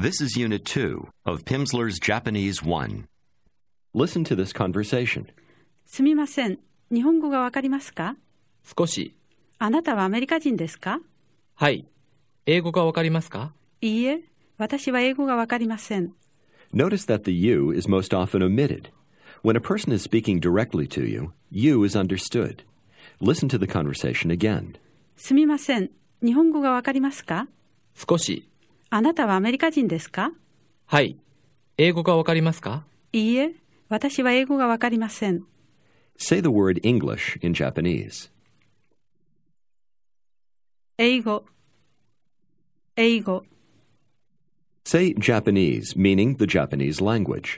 This is Unit 2 of Pimsleur's Japanese 1. Listen to this conversation. すみません。日本語がわかりますか？ 少し。 あなたはアメリカ人ですか？ はい。英語がわかりますか？ いいえ、私は英語がわかりません。 Notice that the you is most often omitted. When a person is speaking directly to you, you is understood. Listen to the conversation again. すみません。日本語がわかりますか？ 少し。 あなたはアメリカ人ですか？ はい。英語がわかりますか？ いいえ、私は英語がわかりません。 Say the word English in Japanese. 英語、英語。 Say Japanese, meaning the Japanese language.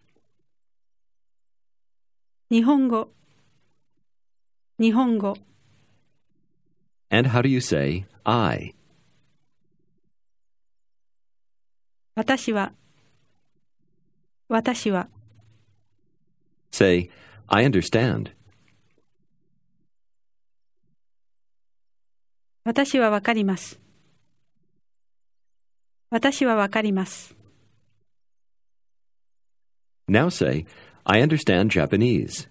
日本語、日本語。 And how do you say I? 私は、私は。 Say, I understand. 私はわかります。私はわかります。 Now say, I understand Japanese.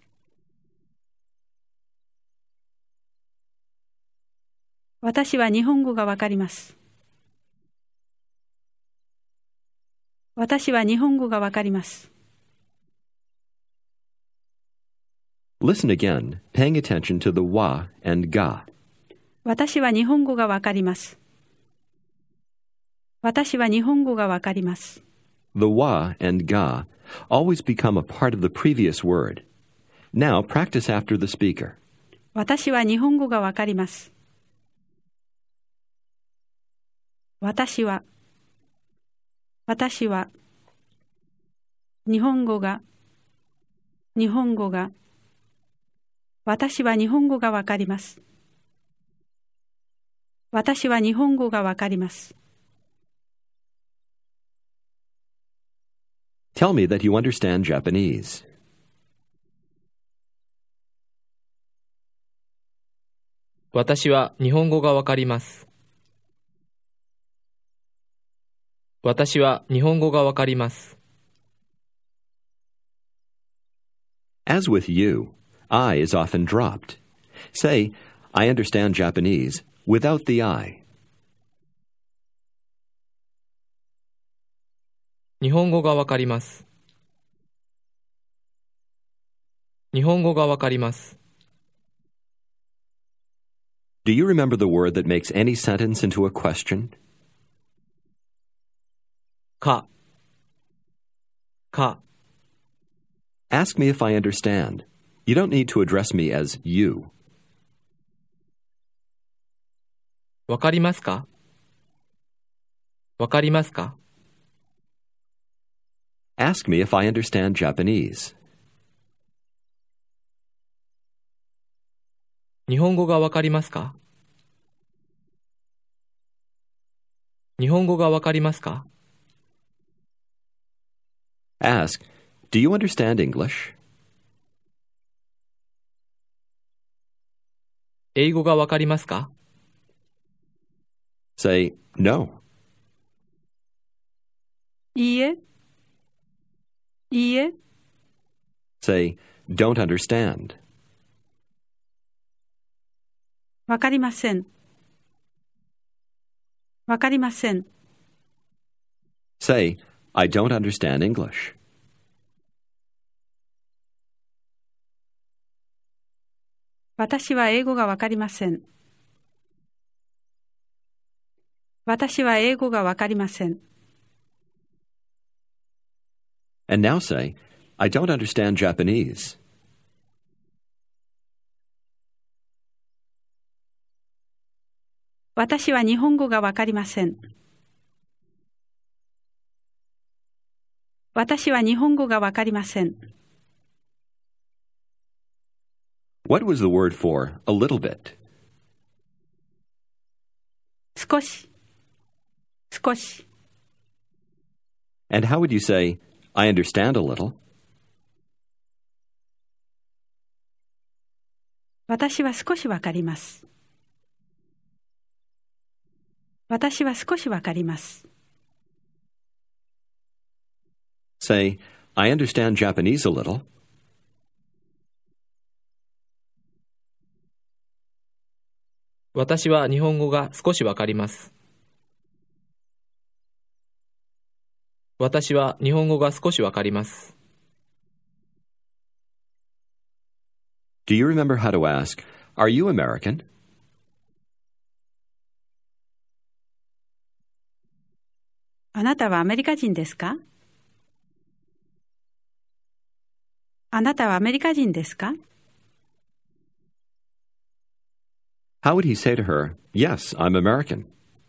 私は日本語がわかります。私は日本語がわかります。 Listen again, paying attention to the wa and ga. 私は日本語がわかります。私は日本語がわかります。 The wa and ga always become a part of the previous word. Now practice after the speaker. 私は日本語がわかります。私は日本語が私は日本語がわかります。私は日本語がわかります。 Tell me that you understand Japanese. 私は日本語がわかります。私は日本語がわかります。 As with you, I is often dropped. Say, I understand Japanese without the I. 日本語がわかります。日本語がわかります。 Do you remember the word that makes any sentence into a question? か。 Ask me if I understand. You don't need to address me as you. わかりますか？わかりますか？ Ask me if I understand Japanese. 日本語がわかりますか？日本語がわかりますか？ Ask, do you understand English? 英語がわかりますか？ Say, no. いいえ、いいえ。 Say, don't understand. わかりません。わかりません。 Say, I don't understand English. 私は英語がわかりません。私は英語がわかりません。 And now say, I don't understand Japanese. 私は日本語がわかりません。私は日本語がわかりません。 What was the word for a little bit? 少し、少し。 And how would you say, I understand a little? 私は少しわかります。私は少しわかります。 Say, I understand Japanese a little. 私は日本語が少しわかります。私は日本語が少しわかります。 Do you remember how to ask, Are you American? あなたはアメリカ人ですか？あなたはアメリカ人ですか？ How would he say to her, Yes, I'm American?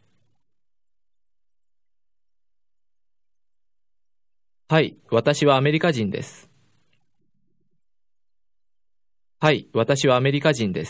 はい、私はアメリカ人です。はい、私はアメリカ人です。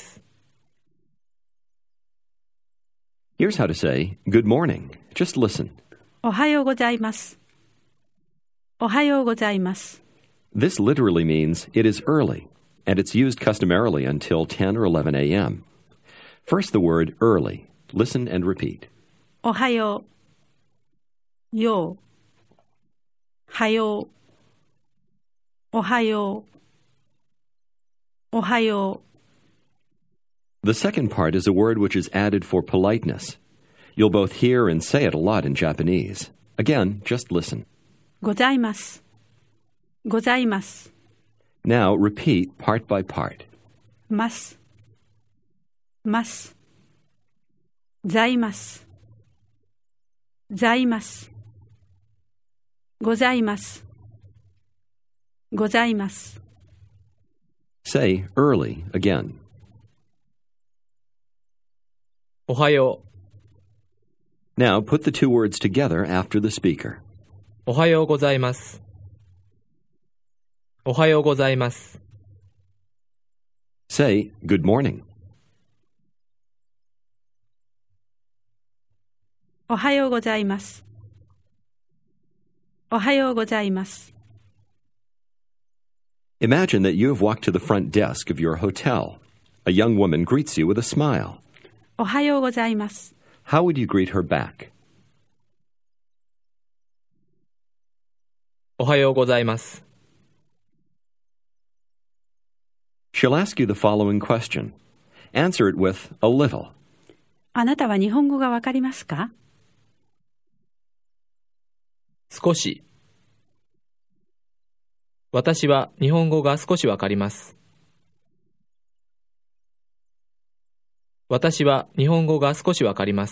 Here's how to say, Good morning. Just listen. おはようございます。おはようございます。 This literally means it is early, and it's used customarily until 10 or 11 a.m. First, the word early. Listen and repeat. おはよう。よう。はよう。おはよう。おはよう。 The second part is a word which is added for politeness. You'll both hear and say it a lot in Japanese. Again, just listen. ございます。ございます。 Now, repeat part by part. ます。ます。ざいます。ざいます。ございます。ございます。 Say early again. おはよ Now, put the two words together after the speaker. う。おはようございます。おはようございます。 Say good morning. おはようございます。おはようございます。 Imagine that you have walked to the front desk of your hotel. A young woman greets you with a smile. おはようございます。 How would you greet her back? おはようございます。 She'll ask you the following question. Answer it with a little. あなたは日本語がわかりますか？ 少し。私は日本語が少しわかります。私は日本語が少しわかります。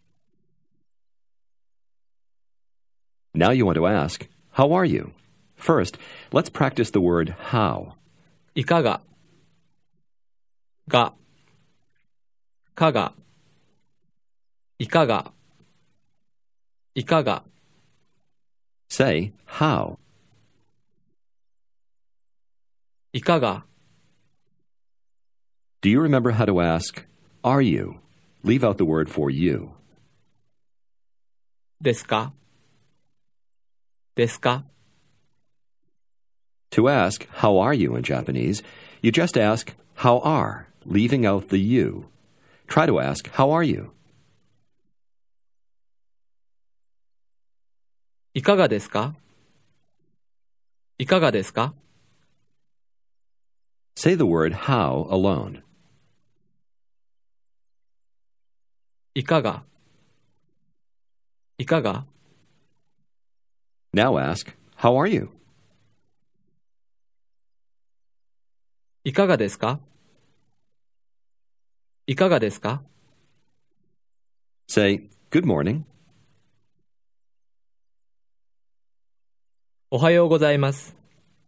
Now you want to ask, how are you? First, let's practice the word how. いかが、が、かが、いかが、いかが。 Say how. いかが。 Do you remember how to ask, are you? Leave out the word for you. ですかですか。 To ask, how are you in Japanese, you just ask, how are, leaving out the you. Try to ask, how are you? いかがですかいかがですか。 Say the word how alone. いかが。いかが。 Now ask, how are you? いかがですかいかがですか。 Say, good morning. おはようございます。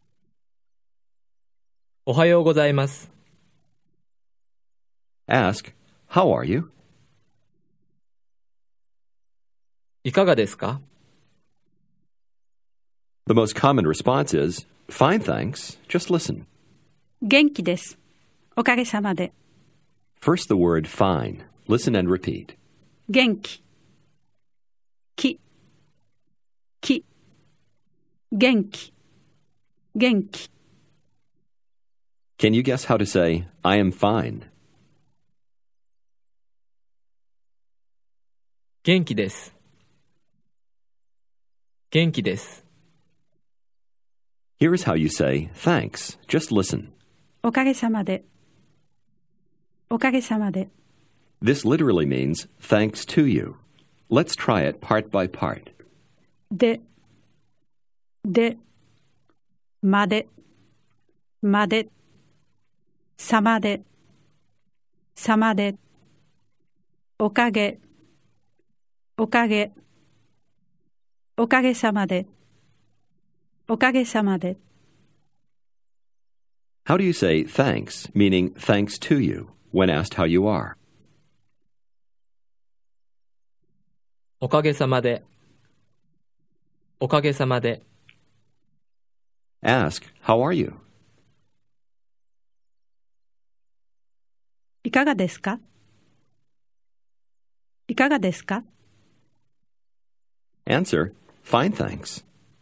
おはようございます。 Ask, how are you? いかがですか。 The most common response is, fine, thanks. Just listen. 元気です。おかげさまで。 First the word fine. Listen and repeat. 元気。き。き。元気。元気。 Can you guess how to say, I am fine? 元気です。元気です。 Here is how you say thanks. Just listen. おかげさまで。おかげさまで。 This literally means thanks to you. Let's try it part by part. で、まで、さまで、おかげ、おかげさまで、おかげさまで。 How do you say thanks, meaning thanks to you, when asked how you are? おかげさまで。おかげさまで。 Ask, how are you? いかがですか？いかがですか？ Answer, fine thanks.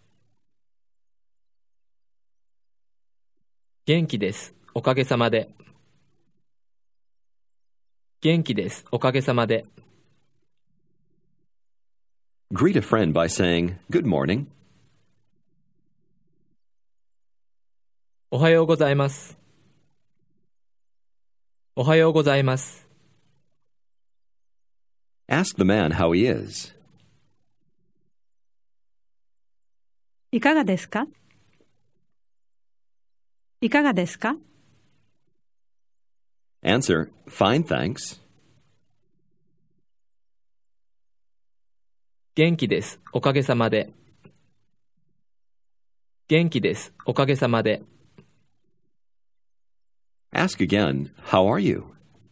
元気です。おかげさまで。元気です。おかげさまで。 Greet a friend by saying, good morning. おはようございます。おはようございます。 Ask the man how he is. いかがですか？いかがですか？ Answer, fine thanks. 元気です。おかげさまで。元気です。おかげさまで。 Ask again, how are you?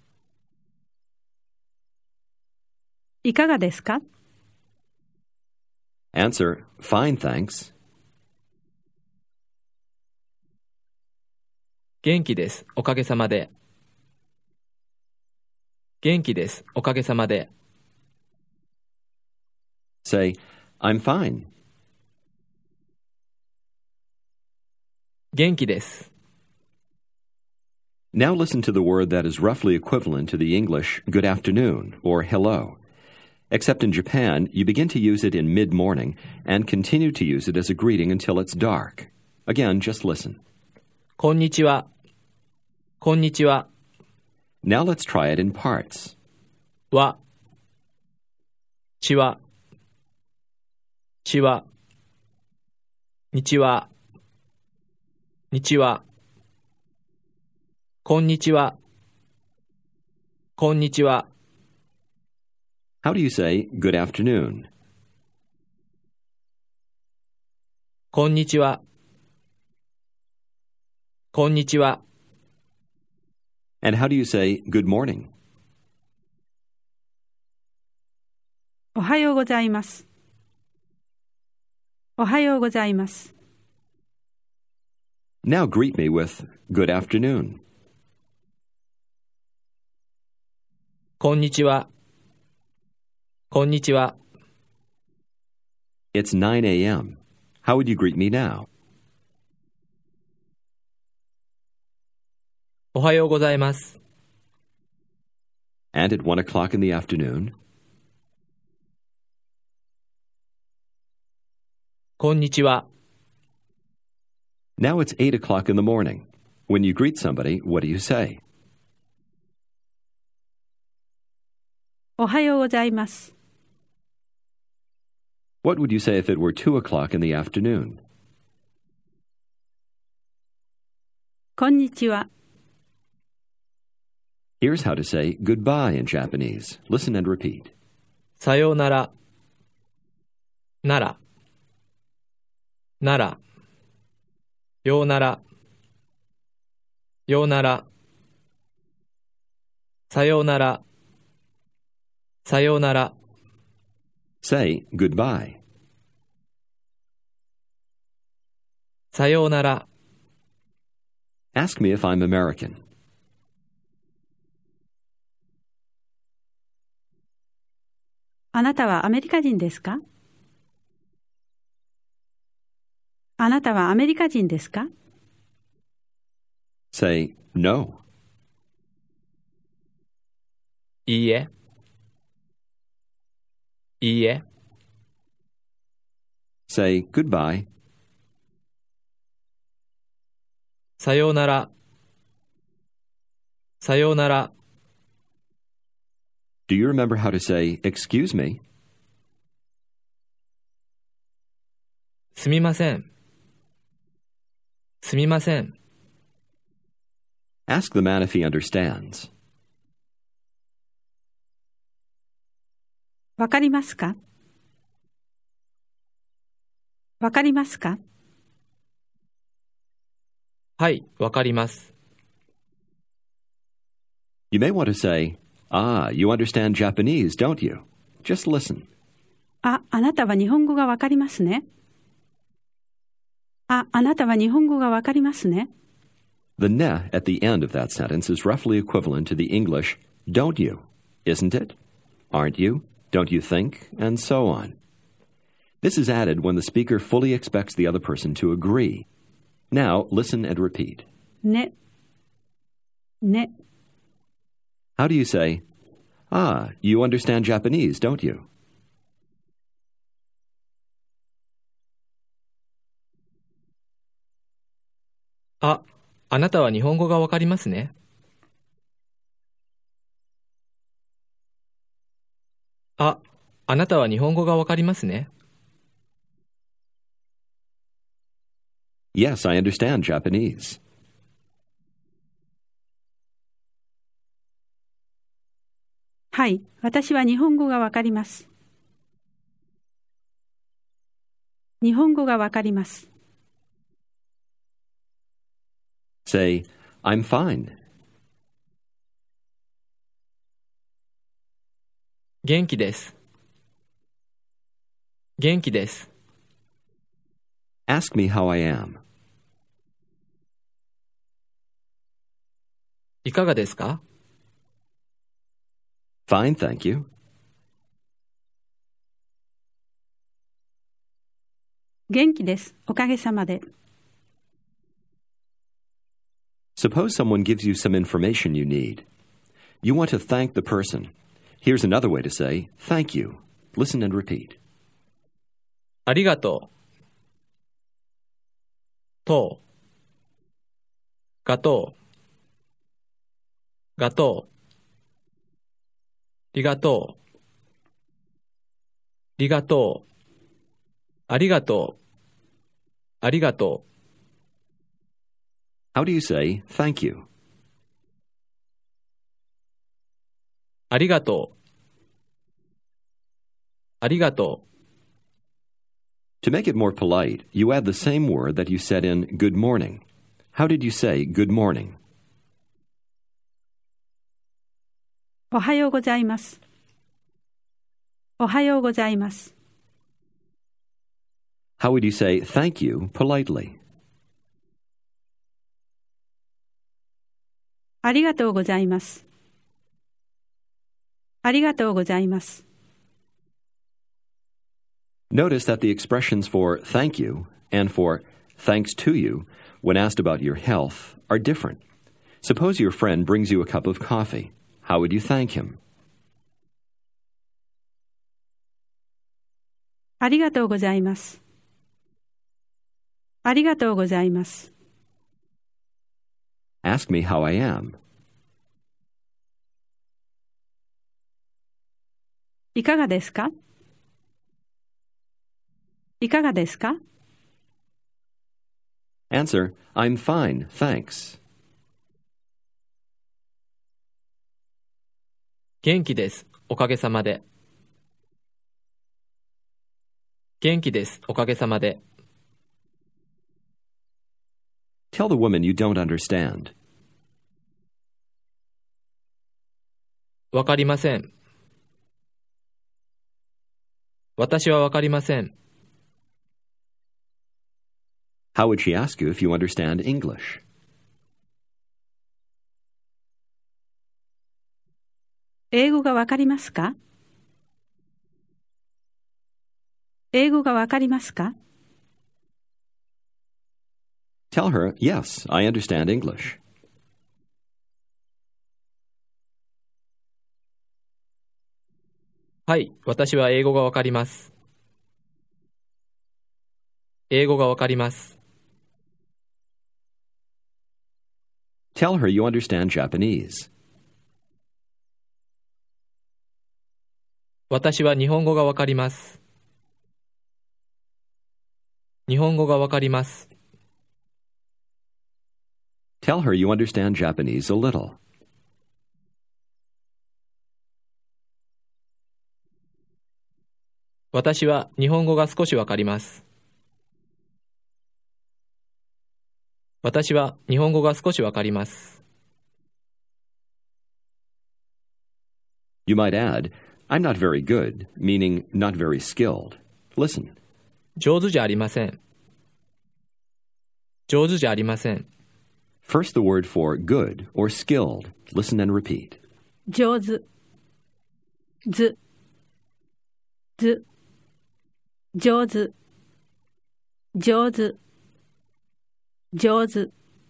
いかがですか？ Answer, fine thanks. 元気です。おかげさまで。元気です。おかげさまで。 Say, I'm fine. 元気です。 Now listen to the word that is roughly equivalent to the English good afternoon or hello. Except in Japan, you begin to use it in mid-morning and continue to use it as a greeting until it's dark. Again, just listen. こんにちは。こんにちは。 Now let's try it in parts. は。ちは。ちは。にちは。にちは。こんにちは。こんにちは。 How do you say good afternoon? こんにちは。こんにちは。 And how do you say good morning? おはようございます。おはようございます。 Now greet me with good afternoon. こんにちは。こんにちは。 It's 9 a.m. How would you greet me now? おはようございます。 And at 1 o'clock in the afternoon? こんにちは。 Now it's 8 o'clock in the morning. When you greet somebody, what do you say? おはようございます。 What would you say if it were 2 o'clock in the afternoon? こんにちは。 Here's how to say goodbye in Japanese. Listen and repeat. さようなら。なら。なら。ようなら。ようなら。さようなら。さようなら。 Say goodbye. さようなら。 Ask me if I'm American. あなたはアメリカ人ですか？あなたはアメリカ人ですか？ Say no. いいえ。いいえ。 Say goodbye. さようなら。さようなら。 Do you remember how to say, excuse me? すみません。すみません。 Ask the man if he understands. わかりますか？わかりますか？ はい、わかります。 You may want to say, ah, you understand Japanese, don't you? Just listen. あなたは日本語がわかりますね。あなたは日本語がわかりますね。 The ne at the end of that sentence is roughly equivalent to the English, don't you? Isn't it? Aren't you? Don't you think? And so on. This is added when the speaker fully expects the other person to agree. Now, listen and repeat. ね。ね。 How do you say, ah, you understand Japanese, don't you? あなたは日本語がわかりますね。あなたは日本語がわかりますね。 Yes, I understand Japanese. はい、私は日本語がわかります。日本語がわかります。 Say, I'm fine. 元気です。元気です。 Ask me how I am. いかがですか？ Fine, thank you. 元気です。おかげさまで。 Suppose someone gives you some information you need. You want to thank the person. Here's another way to say, thank you. Listen and repeat. ありがとう。とう。がとう。がとう。りがとう。りがとう。ありがとう。ありがとう。 How do you say, thank you? ありがとう。ありがとう。 To make it more polite, you add the same word that you said in good morning. How did you say good morning? おはようございます。おはようございます。 How would you say thank you politely? ありがとうございます。ありがとうございます。 Notice that the expressions for thank you and for thanks to you, when asked about your health, are different. Suppose your friend brings you a cup of coffee. How would you thank him? ありがとうございます。ありがとうございます。 Ask me how I am. いかがですか？いかがですか？ Answer, I'm fine, thanks. 元気です。おかげさまで。元気です。おかげさまで。 Tell the woman you don't understand. わかりません。私はわかりません。 How would she ask you if you understand English? 英語がわかりますか？英語がわかりますか？ Tell her, yes, I understand English. はい、私は英語がわかります。英語がわかります。 Tell her you understand Japanese. 私は日本語がわかります。日本語がわかります。 Tell her you understand Japanese a little. 私は日本語が少しわかります。私は日本語が少しわかります。 You might add, I'm not very good, meaning not very skilled. Listen. 上手じゃありません。上手じゃありません。 First the word for good or skilled. Listen and repeat. 上手ずず上手上手上手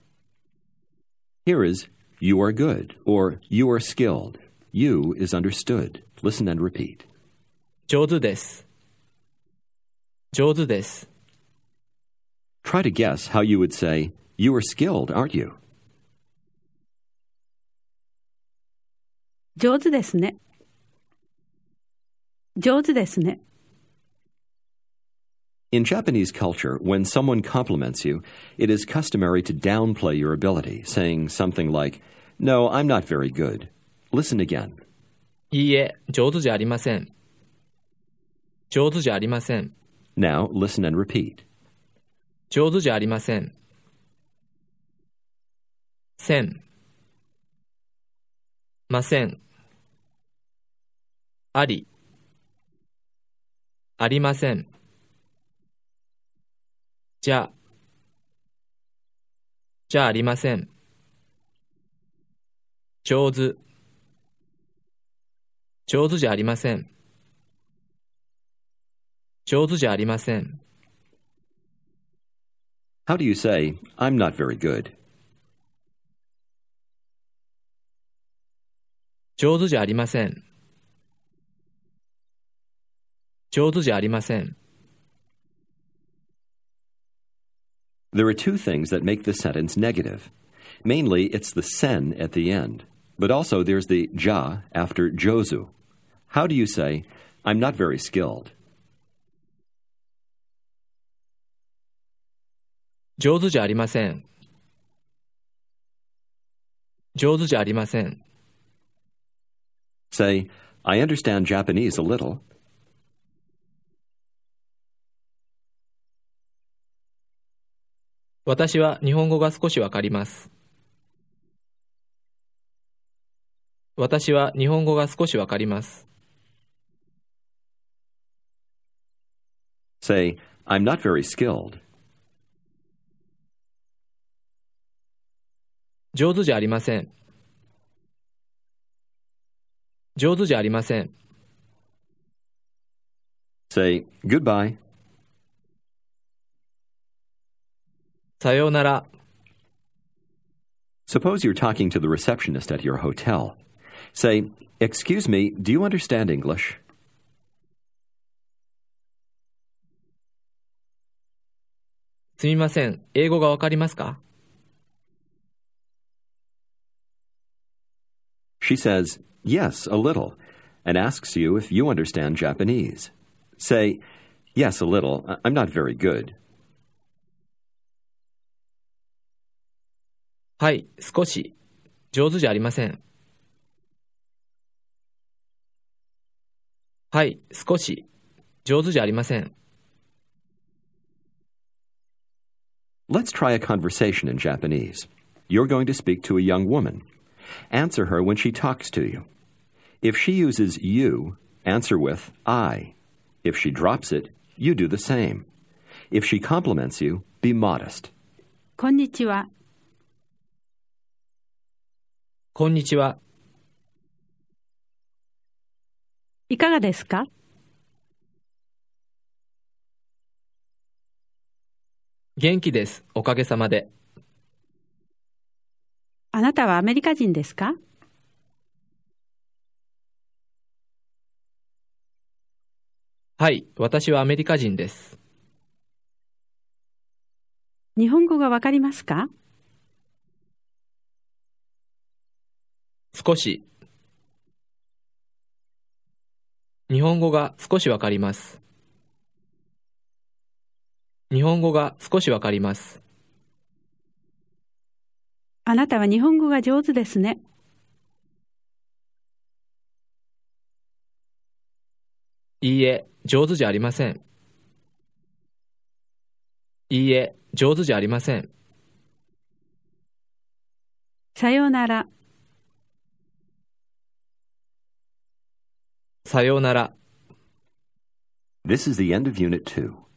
Here is you are good or you are skilled. You is understood. Listen and repeat. 上手です。上手です。 Try to guess how you would say, you are skilled, aren't you? 上手ですね。上手ですね。 In Japanese culture, when someone compliments you, it is customary to downplay your ability, saying something like, No, I'm not very good. Listen again. いいえ、上手じゃありません。上手じゃありません。 Now listen and repeat. 上手じゃありません。せん。ません。あり。ありません。じゃありません。上手。上手じゃありません。上手じゃありません。 How do you say, I'm not very good? 上手じゃありません。上手じゃありません。 There are two things that make the sentence negative. Mainly, it's the sen at the end. But also there's the ja after jozu. How do you say, I'm not very skilled? 上手じゃありません。上手じゃありません。 Say, I understand Japanese a little. 私は日本語が少しわかります。私は日本語が少しわかります。 Say, I'm not very skilled. 上手じゃありません。上手じゃありません。 Say, goodbye. さようなら。 Suppose you're talking to the receptionist at your hotel. Say, excuse me, do you understand English? すみません、英語がわかりますか？ She says, yes, a little, and asks you if you understand Japanese. Say, yes, a little. I'm not very good. はい、少し。上手じゃありません。はい、少し。上手じゃありません。 Let's try a conversation in Japanese. You're going to speak to a young woman. Answer her when she talks to you. If she uses you, answer with I. If she drops it, you do the same. If she compliments you, be modest. こんにちは。 こんにちは。 いかがですか？ 元気です。おかげさまで。 あなたはアメリカ人ですか？ はい、私はアメリカ人です。 日本語がわかりますか？ 少し。日本語が少しわかります。日本語が少しわかります。 あなたは日本語が上手ですね。 いいえ、上手じゃありません。いいえ、上手じゃありません。 さようなら。 さようなら。 This is the end of Unit 2.